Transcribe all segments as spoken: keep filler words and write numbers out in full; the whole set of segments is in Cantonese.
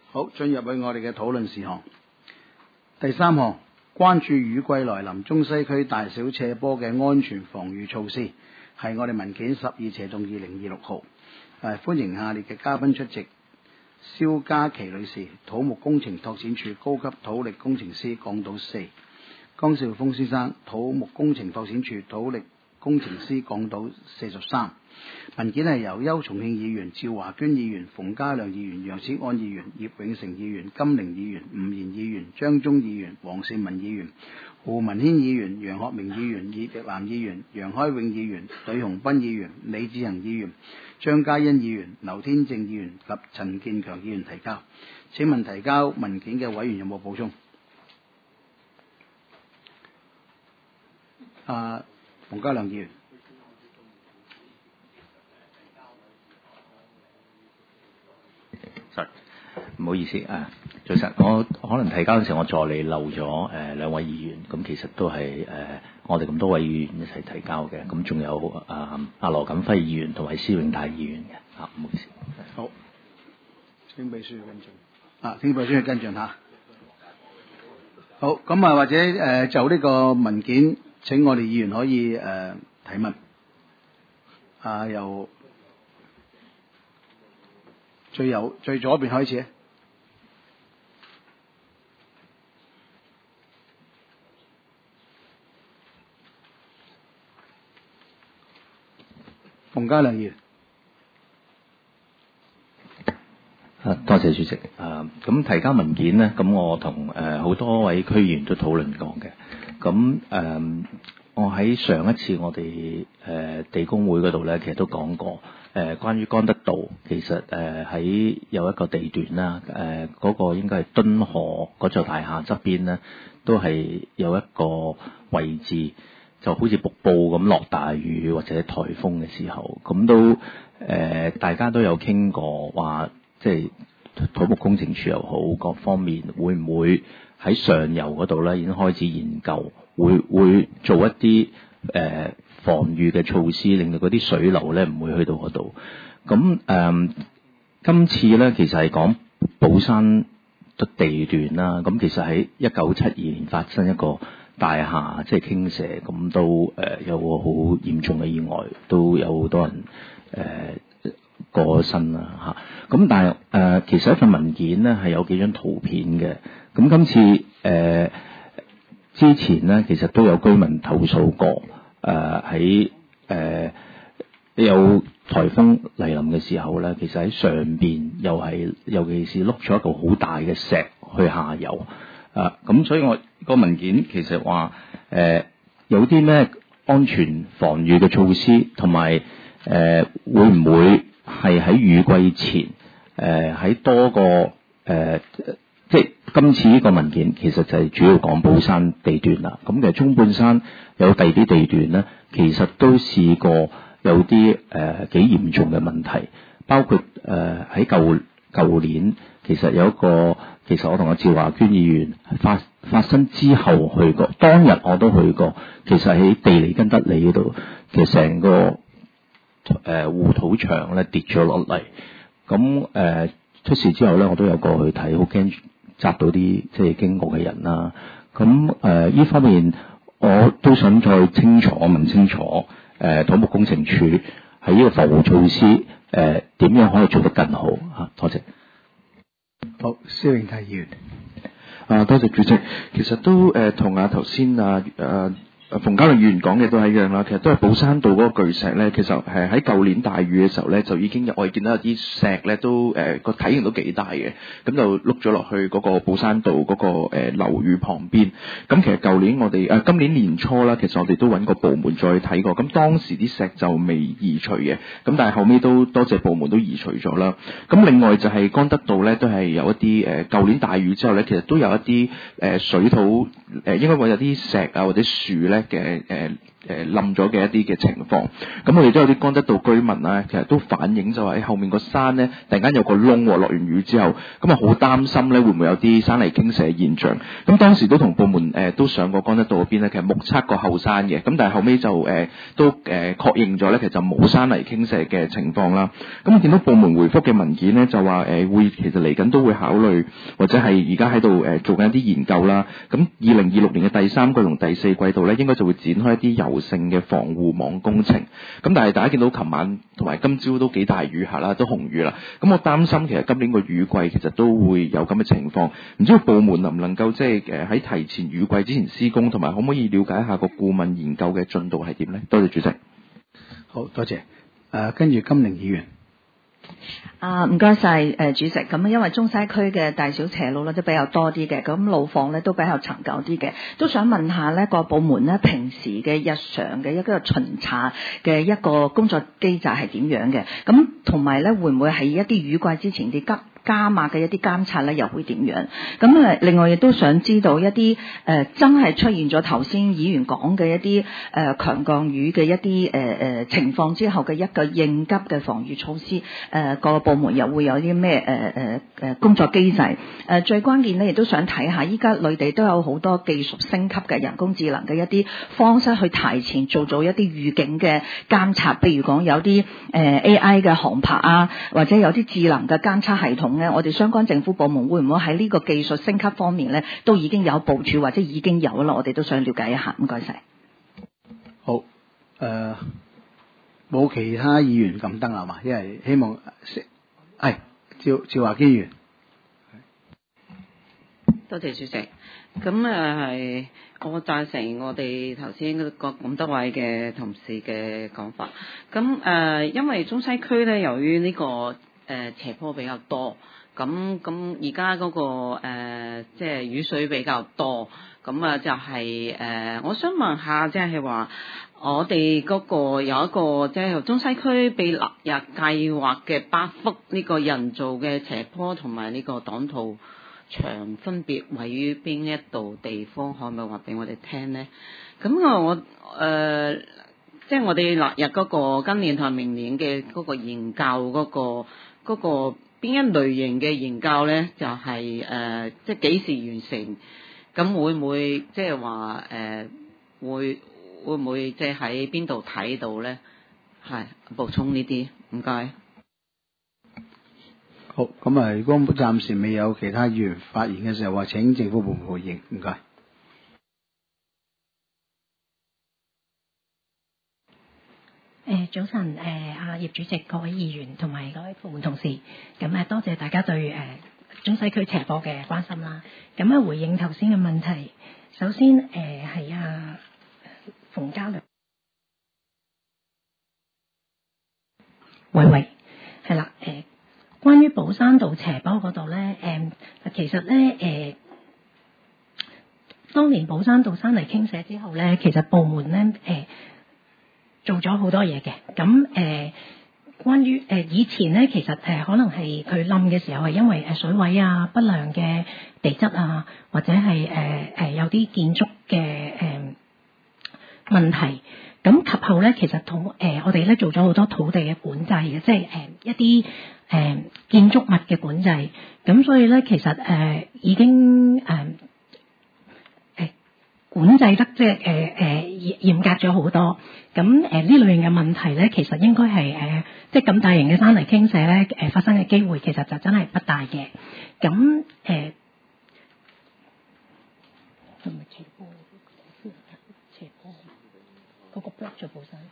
好，進入去我哋嘅討論事項。第三項，關注雨季來臨，中西區大小斜坡嘅安全防禦措施，係我哋文件十二斜棟二零二六號。誒，歡迎下列嘅嘉賓出席：蕭嘉琪女士，土木工程拓展署高級土力工程師，港島四；江少峰先生，土木工程拓展署土力工程師，港島四十三。文件係由邱重慶議員、趙華娟議員、馮家亮議員、楊思安議員、葉永成議員、金玲議員、吳賢議員、張忠議員、黃善文議員、胡文軒議員、楊學明議員、葉奕南議員、楊開永議員、呂鴻斌議員、李志恒議員、張嘉欣議員、劉天正議員及陳建強議員提交。請問提交文件嘅委員有冇補充？啊，馮家亮議員。 唔好意思啊，早晨，我可能提交嘅時候我助理漏咗誒兩位議員，咁其實都係誒、呃、我哋咁多位議員一齊提交嘅，咁仲有啊阿羅錦輝議員同埋施永泰議員嘅，嚇、啊、唔好意思。 好，請秘書跟進。啊，請秘書跟進嚇。好，咁啊或者誒、呃、就呢個文件，請我哋議員可以誒、呃、提問。啊，由最右最左邊開始。馮家亮議員。 啊，多謝主席。啊，咁提交文件呢，咁我同誒好多位區議員都討論過嘅。咁誒、呃，我喺上一次我哋誒、呃、地工會嗰度咧，其實都講過誒、呃，關於干德道，其實誒喺、呃、有一個地段啦，誒、呃、嗰、那個應該係敦河嗰座大廈側邊咧，都係有一個位置。就好似瀑布咁落大雨或者颱風嘅時候，咁都誒、呃、大家都有傾過話，即係土木工程署又好，各方面會唔會喺上游嗰度咧已經開始研究，會會做一啲誒、呃、防禦嘅措施，令到嗰啲水流咧唔會去到嗰度。咁誒、呃、今次咧其實係講寶山地段啦，咁其實喺一九七二年發生一個大廈即係傾瀉，咁都誒、呃、有個好嚴重嘅意外，都有好多人誒、呃、過咗身啦嚇。咁、啊、但係誒、呃、其實一份文件咧係有幾張圖片嘅。咁今次誒、呃、之前咧其實都有居民投訴過，誒喺誒有颱風嚟臨嘅時候咧，其實喺上邊又係尤其是碌咗一個好大嘅石去下游。啊，咁所以我個文件其實話誒、呃、有啲咩安全防禦嘅措施，同埋誒會唔會係喺雨季前誒喺、呃、多個誒、呃、即係今次呢個文件其實就係主要講寶山地段啦。咁其實中半山有第二啲地段咧，其實都試過有啲誒幾嚴重嘅問題，包括誒喺舊舊年其實有一個。其實我同阿趙華娟議員發發生之後去過，當日我都去過。其實喺地利根德里嗰度，其實成個誒護、呃、土牆咧跌咗落嚟。咁誒、呃、出事之後咧，我都有過去睇，好驚砸到啲即係經過嘅人啦。咁誒呢方面我都想再清楚問清楚，誒、呃、土木工程署喺呢個防護措施誒點、呃、樣可以做得更好嚇？多謝。 好，施永泰議員。 啊，多謝主席。其實都誒同啊頭先啊誒馮家亮議員講嘅都係一樣啦。其實都係寶山道嗰個巨石咧，其實係喺舊年大雨嘅時候咧，就已經有我哋見到有啲石咧都誒個、呃、體型都幾大嘅，咁就碌咗落去嗰個寶山道嗰、那個誒、呃、樓宇旁邊。咁其實舊年我哋誒、呃、今年年初啦，其實我哋都揾個部門再睇過，咁當時啲石就未移除嘅，咁但係後尾都多謝部門都移除咗啦。咁另外就係干德道咧，都係有一啲誒舊年大雨之後咧，其實都有一啲誒、呃、水土誒、呃、應該會有啲石啊或者樹咧嘅誒誒冧咗嘅一啲嘅情況。咁我哋都有啲江德道居民啊，其實都反映就話喺後面個山咧突然間有個窿喎，落完雨之後，咁啊好擔心咧會唔會有啲山泥傾瀉現象。咁當時都同部門誒、呃、都上過江德道嗰邊咧，其實目測過後山嘅，咁但係後尾就誒、呃、都誒、呃、確認咗咧，其實就冇山泥傾瀉嘅情況啦。咁我見到部門回覆嘅文件咧，就話誒、呃、會其實嚟緊都會考慮，或者係而家喺度誒做緊一啲研究啦。咁二零二六年嘅第三季同第四季度咧，應該就會展開一啲柔性嘅防護網工程。咁但係大家見到琴晚同埋今朝都幾大雨下啦，都紅雨啦。咁我擔心其實今年個雨季其實都會有咁嘅情況。唔知道部門能唔能夠即係誒喺提前雨季之前施工，同埋可唔可以了解一下個顧問研究嘅進度係點呢？多謝主席。 好多謝。誒、呃，跟住金玲議員。 啊，唔該晒誒主席。咁因為中西區嘅大小斜路咧都比較多啲嘅，咁路況咧都比較長久啲嘅，都想問下呢個部門咧平時嘅日常嘅一個巡查嘅一個工作機制係點樣嘅？咁同埋咧會唔會喺一啲雨季之前啲急加碼嘅一啲監察咧又會點樣？咁誒另外亦都想知道一啲誒、呃、真係出現咗頭先議員講嘅一啲誒、呃、強降雨嘅一啲誒誒情況之後嘅一個應急嘅防禦措施，誒、呃、個部門又會有啲咩誒誒誒工作機制？誒、呃、最關鍵咧亦都想睇下依家內地都有好多技術升級嘅人工智能嘅一啲方式去提前做咗一啲預警嘅監察，譬如講有啲誒、呃、A I 嘅航拍啊，或者有啲智能嘅監測系統。我哋相關政府部門會唔會喺呢個技術升級方面咧，都已經有部署或者已經有啦？我哋都想了解一下。唔該晒。 好，誒、呃，冇其他議員撳燈啦嘛，因為希望係趙趙華基議員。 多謝主席。咁誒係，我贊成我哋頭先個咁多位嘅同事嘅講法。咁誒、呃，因為中西區咧，由於呢、這個誒、呃、斜坡比較多，咁咁而家嗰個誒、呃、即係雨水比較多，咁啊就係、是、誒、呃，我想問下，即係話我哋嗰個有一個即係中西區被納入計劃嘅八幅呢個人造嘅斜坡同埋呢個擋土牆分別位於邊一度地方，可唔可以話俾我哋聽呢？咁啊，我、呃、誒，即係我哋納入嗰個今年同明年嘅嗰個研究嗰、嗰個嗰、嗰個邊一類型嘅研究呢？就係、是、誒、呃，即係幾時完成？咁會唔會即係話誒，會會唔會即係喺邊度睇到呢？係補充呢啲，唔該。 好，咁啊，如果暫時未有其他議員發言嘅時候，話請政府部門回應，唔該。 誒早晨，誒阿葉主席、各位議員同埋各位部門同事，咁誒多謝大家對誒中西區斜坡嘅關心啦。咁啊回應頭先嘅問題，首先誒係阿馮嘉良，喂喂，係啦，誒。關於寶山道斜坡嗰度咧，誒，其實咧，誒、呃，當年寶山道山泥傾瀉之後咧，其實部門咧，誒、呃，做咗好多嘢嘅。咁，誒、呃，關於誒、呃、以前咧，其實誒、呃、可能係佢冧嘅時候係因為誒水位啊、不良嘅地質啊，或者係誒誒有啲建築嘅誒、呃、問題。咁及後咧，其實土誒、呃、我哋咧做咗好多土地嘅管制嘅，即係誒、呃、一啲誒、呃、建築物嘅管制。咁所以咧，其實誒、呃、已經誒誒、呃呃、管制得即係誒誒嚴嚴格咗好多。咁誒呢類型嘅問題咧，其實應該係誒即係咁大型嘅山泥傾瀉咧，誒、呃、發生嘅機會其實就真係不大嘅。咁誒係咪斜坡？斜坡嗰個 block 咗寶山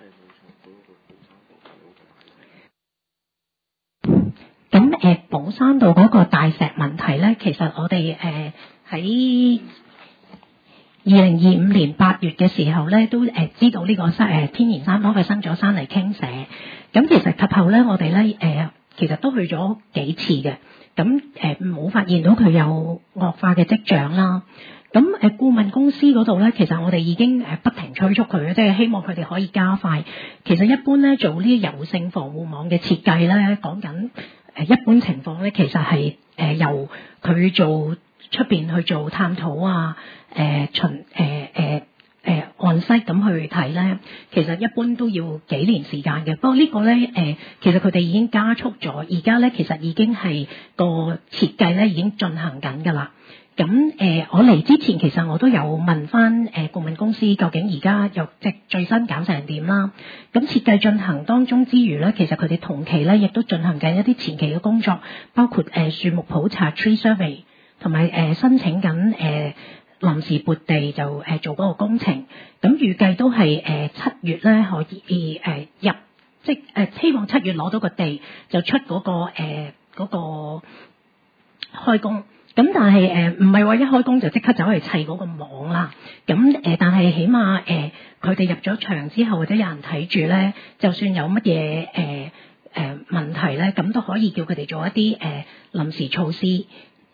道。咁誒，寶山道嗰個大石問題咧，其實我哋誒喺二零二五年八月嘅時候咧，都誒、呃、知道呢個山誒天然山坡發生咗山泥傾瀉。咁其實及後咧，我哋咧誒其實都去咗幾次嘅。咁誒冇發現到佢有惡化嘅跡象啦。咁誒顧問公司嗰度咧，其實我哋已經誒不停催促佢嘅，即係希望佢哋可以加快。其實一般咧做呢啲柔性防護網嘅設計咧，講緊誒一般情況咧，其實係誒由佢做出邊去做探討啊，誒巡誒誒誒 on site 咁去睇咧，其實一般都要幾年時間嘅。不過呢個咧誒、呃，其實佢哋已經加速咗，而家咧其實已經係個設計咧已經進行緊㗎啦。咁誒、呃，我嚟之前其實我都有問翻誒、呃、顧問公司，究竟而家又即係最新搞成點啦？咁設計進行當中之餘咧，其實佢哋同期咧亦都進行緊一啲前期嘅工作，包括誒、呃、樹木普查 tree survey， 同埋誒申請緊誒、呃、臨時撥地就誒、呃、做嗰個工程。咁預計都係誒七月咧可以誒、呃、入，即係誒、呃、希望七月攞到個地就出嗰、嗰個誒嗰、呃嗰個開工。咁但係誒唔係話一開工就即刻走去砌嗰個網啦。咁誒、呃，但係起碼誒佢哋入咗場之後，或者有人睇住咧，就算有乜嘢誒誒問題咧，咁都可以叫佢哋做一啲誒、呃、臨時措施。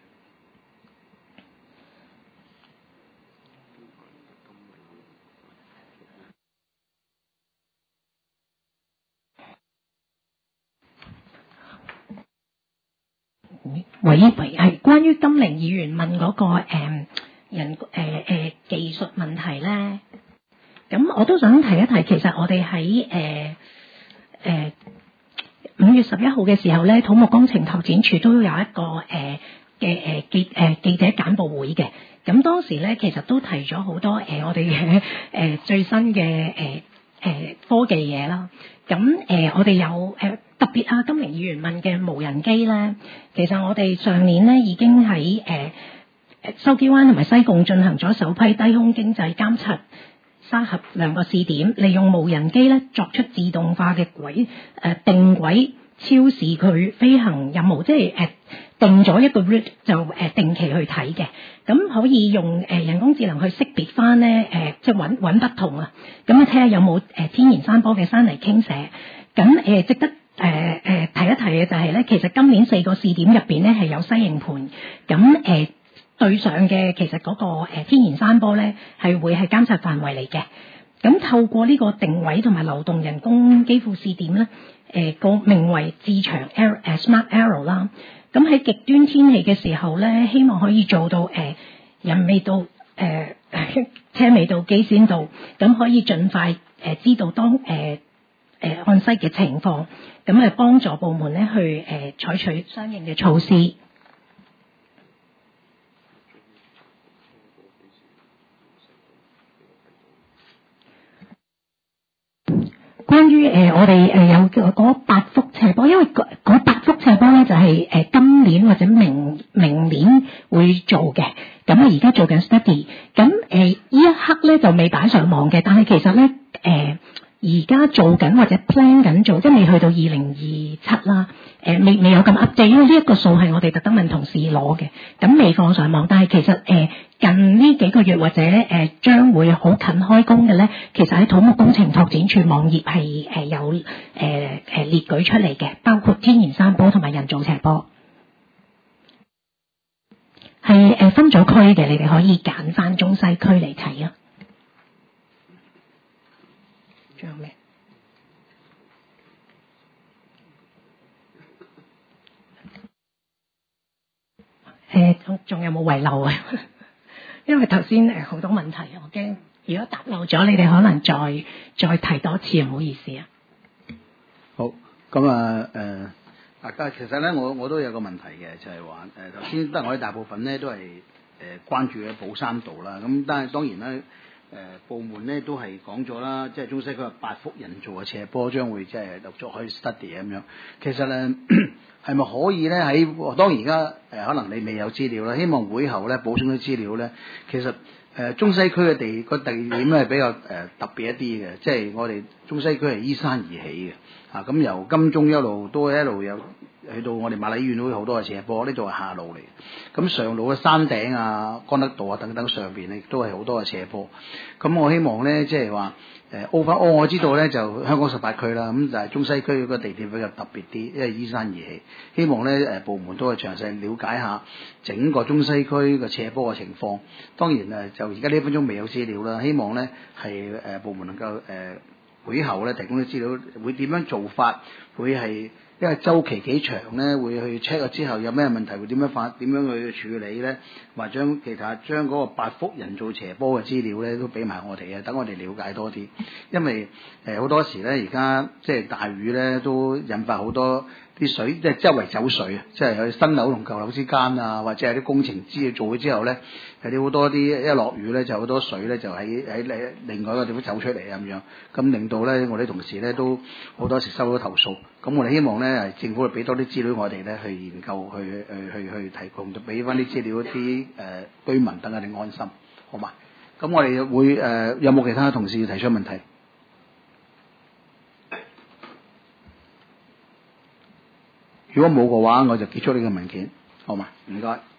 唯一唯係關於金玲議員問嗰、那個誒、呃、人誒誒、呃、技術問題咧，咁我都想提一提，其實我哋喺誒誒五月十一號嘅時候咧，土木工程拓展署都有一個誒嘅誒記誒、呃、記者簡報會嘅。咁當時咧其實都提咗好多誒、呃、我哋嘅誒最新嘅誒誒科技嘢啦。咁誒、呃、我哋有誒。呃特別啊，金玲議員問嘅無人機咧，其實我哋上年咧已經喺誒誒筲箕灣同埋西貢進行咗首批低空經濟監察沙盒兩個試點，利用無人機咧作出自動化嘅軌誒、呃、定軌超視佢飛行任務，即係誒、呃、定咗一個 route 就誒、呃、定期去睇嘅，咁可以用誒、呃、人工智能去識別翻咧誒，即係揾揾不同啊，咁啊睇下有冇誒、呃、天然山坡嘅山泥傾瀉，咁誒、呃、值得。誒誒、呃呃、提一提嘅就係咧，其實今年四個試點入邊咧係有西營盤，咁誒、呃、對上嘅其實嗰、那個、呃、天然山坡咧係會係監察範圍嚟嘅。咁透過呢個定位同埋流動人工機庫試點咧，誒、呃、個名為智翔 Air 誒 Smart Aero 啦。咁喺極端天氣嘅時候咧，希望可以做到誒、呃、人未到誒、呃、車未到機先到，咁可以盡快誒、呃、知道當誒。呃誒按西嘅情況，咁誒幫助部門咧去誒、呃、採取相應嘅措施。關於誒、呃、我哋誒有嗰八幅斜坡，因為嗰八幅斜坡咧就係、是、誒、呃、今年或者明明年會做嘅，咁啊而家做緊 study，咁誒呢一刻咧就未擺上網嘅，但係其實咧誒。呃而家做緊或者 plan 緊做，即係未去到二零二七啦。誒、呃，未未有咁 update，因為呢一個數係我哋特登問同事攞嘅，咁未放上網。但係其實誒、呃、近呢幾個月或者誒將、呃、會好近開工嘅咧，其實喺土木工程拓展處網頁係誒有誒誒、呃、列舉出嚟嘅，包括天然山坡同埋人造斜坡，係誒、呃、分咗區嘅，你哋可以揀翻中西區嚟睇啊。仲有咩？誒，仲仲有冇遺漏啊？因為頭先誒好多問題，我驚如果答漏咗，你哋可能再再提多次，唔好意思啊。 好，咁啊誒，大家其實咧，我我都有個問題嘅，就係話誒頭先得我哋大部分咧都係誒、呃、關注嘅寶山道啦，咁但係當然啦。誒、呃、部門咧都係講咗啦，即係中西區話八幅人造嘅斜坡將會即係陸續可以 study 咁樣。其實咧係咪可以咧喺當而家誒可能你未有資料啦，希望會後咧補充啲資料咧。其實誒、呃、中西區嘅地個地點咧係比較誒、呃、特別一啲嘅，即係我哋中西區係依山而起嘅啊。咁由金鐘一路都一路有去到我哋瑪麗醫院都有好多嘅斜坡，呢度係下路嚟。咁上路嘅山頂啊、干德道啊等等上邊亦都係好多嘅斜坡。咁我希望咧，即係話誒 overall 我知道咧就香港十八區啦，咁就係中西區個地點比較特別啲，因為依山而起。希望咧誒部門都係詳細了解下整個中西區嘅斜坡嘅情況。當然誒就而家呢一分鐘未有資料啦，希望咧係誒部門能夠誒、呃、會後咧提供啲資料，會點樣做法，會係。 因為週期幾長咧，會去 check 咗之後有咩問題會點樣發點樣去處理咧，或者將其他將嗰個八福人造斜坡嘅資料咧都俾埋我哋啊，等我哋了解多啲。因為誒好、呃、多時咧而家即係大雨咧都引發好多啲水，即係周圍走水啊，即係有新樓同舊樓之間啊，或者係啲工程資料做咗之後咧，有啲好多啲一落雨咧就好多水咧就喺喺另外一個地方走出嚟咁樣，咁令到咧我哋同事咧都好多時收到投訴。咁我哋希望咧政府俾多啲資料我哋咧去研究去去去去提供，就俾翻啲資料啲誒、呃、居民等佢哋安心，好嘛？咁我哋會誒、呃、有冇其他同事要提出問題？如果冇嘅話，我就結束呢個文件，好嘛？唔該。